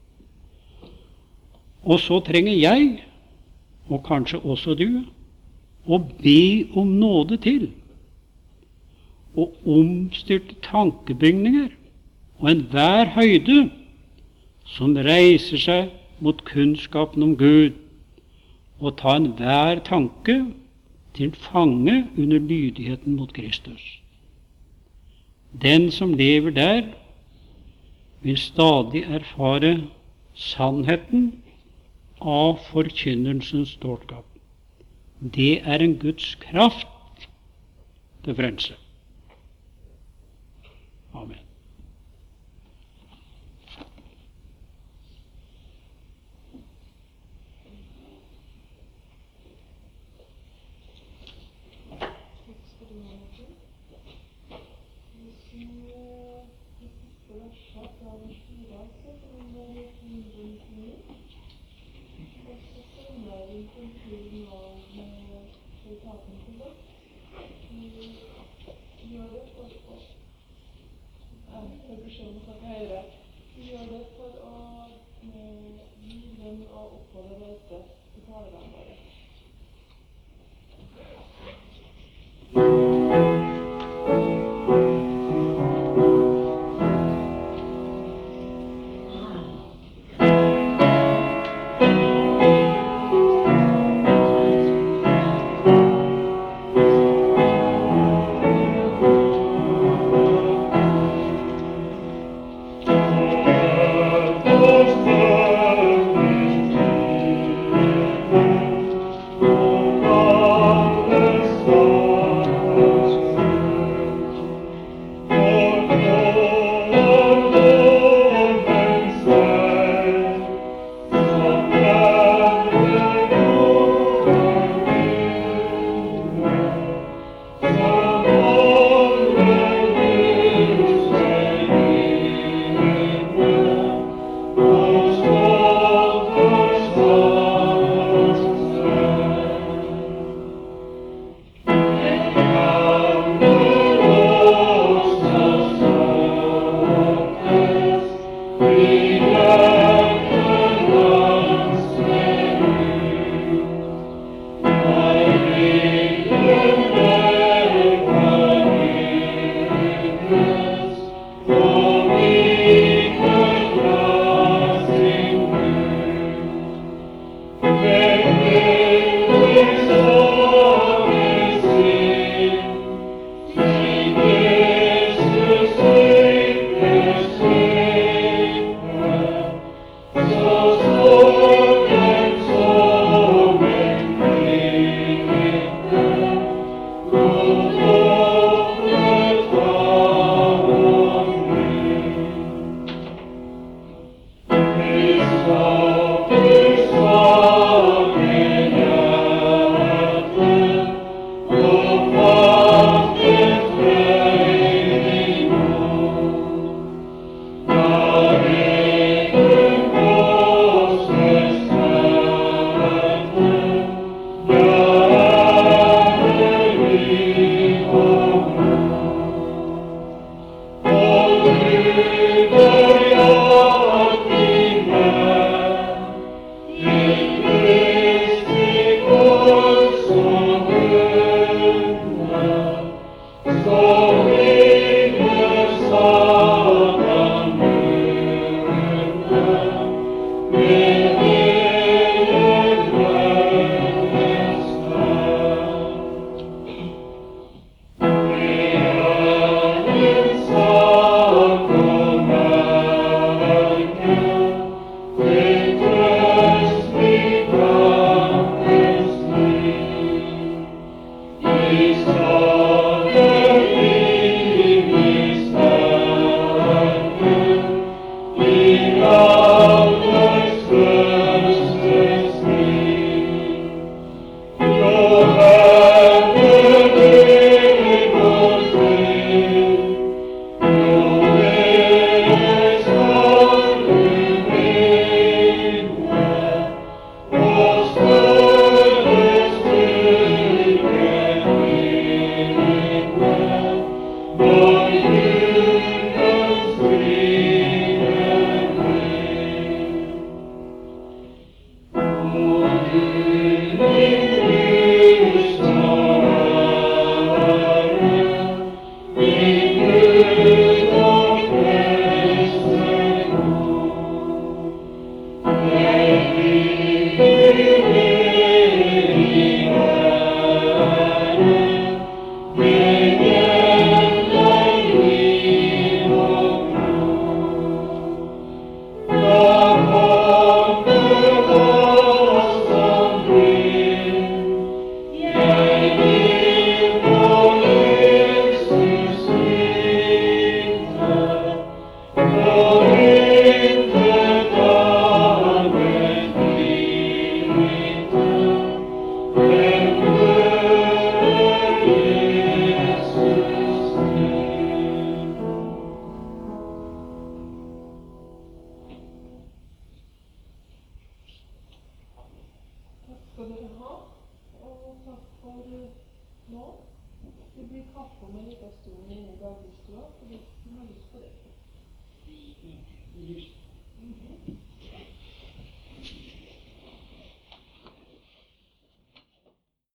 Og så trenger jeg, og kanskje også du, å be om nåde til, og omstyrte tankebygninger og enhver høyde som reiser seg mot kunnskapen om Gud, og ta enhver tanke til fange under lydigheten mot Kristus. Den som lever der, vil stadig erfare sannheten av forkynnelsens dårskap. Det er en Guds kraft til frelse. Amen. skal dere ha. Og takk for nå. Det blir kaffe om en liten stund inne i dagligstua, for de har lyst på det.